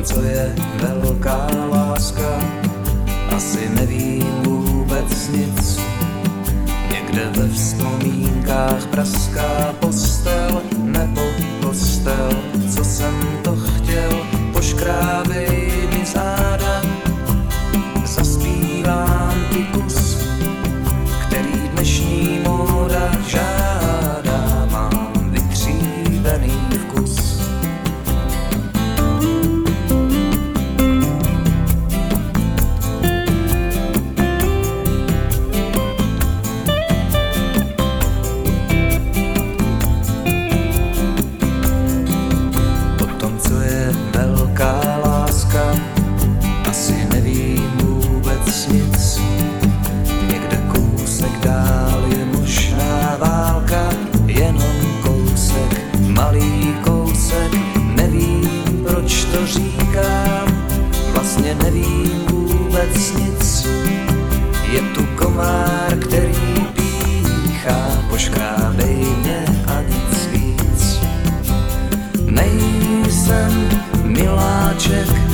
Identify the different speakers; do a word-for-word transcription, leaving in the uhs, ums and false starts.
Speaker 1: co je velká láska, asi nevím vůbec nic. Někde ve vzpomínkách praská postel nebo kostel. Co jsem to chtěl, poškrábej mi záda, zaspívám ti kus, který dnešní móda žádá. Mám vykřívený vkus. Velká láska, asi nevím vůbec nic. Někde kousek dál je možná válka, jenom kousek, malý kousek. Nevím, proč to říkám, vlastně nevím vůbec nic. Je tu komár, který píchá, poškrábej mě a nic víc. Nejsem miláček,